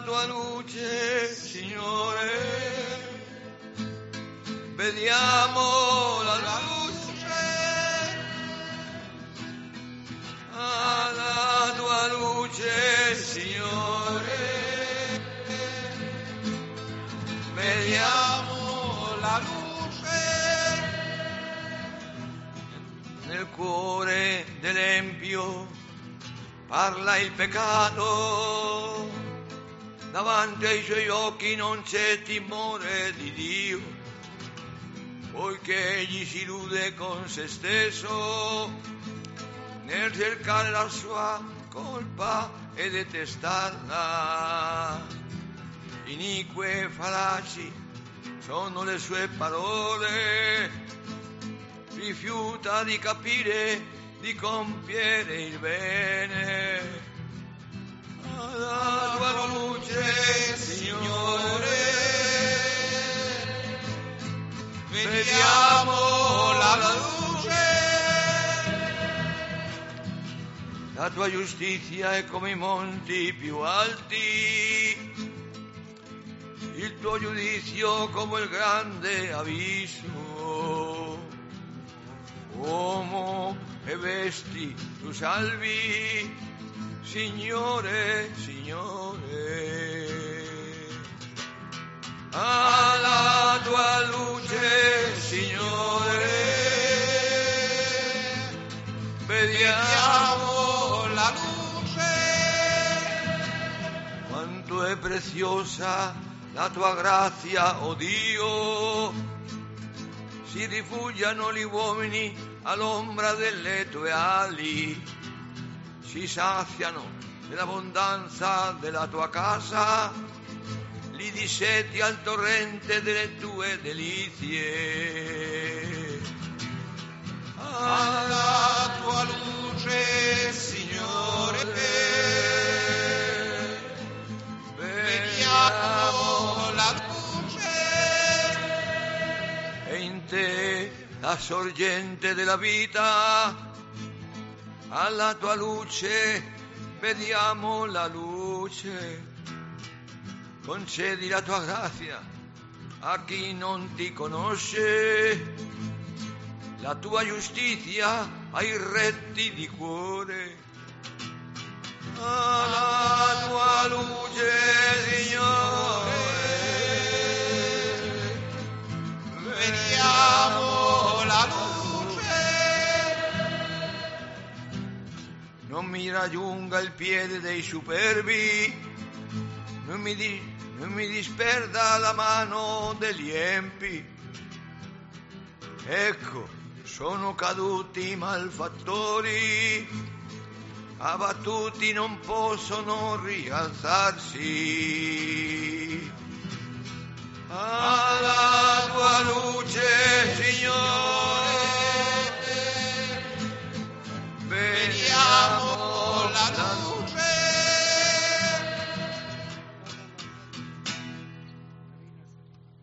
tua luce, Signore, vediamo la luce, alla tua luce, Signore, vediamo la luce. Nel cuore dell'empio parla il peccato, davanti ai suoi occhi non c'è timore di Dio, poiché egli si illude con se stesso nel cercare la sua colpa e detestarla. Inique e fallaci sono le sue parole, rifiuta di capire, di compiere il bene. Alla tua luce, Signore, vediamo la luce. La tua giustizia è come i monti più alti, il tuo giudizio come il grande abisso. Uomo e vesti tu salvi, Signore, Signore. Alla tua luce, Signore, vediamo la luce. Quanto è preziosa la tua grazia, oh Dio, si rifugiano gli uomini all'ombra delle tue ali, si saziano dell'abbondanza della tua casa, li dissetti al torrente delle tue delizie. Alla tua luce, Signore, vediamo la luce. E in te la sorgente della vita, alla tua luce vediamo la luce. Concedi la tua grazia a chi non ti conosce, la tua giustizia ai retti di cuore. Alla tua luce, Signore, vediamo la luce. Non mi raggiunga il piede dei superbi, non mi disperda la mano degli empi. Ecco, sono caduti i malfattori, abbattuti non possono rialzarsi. Alla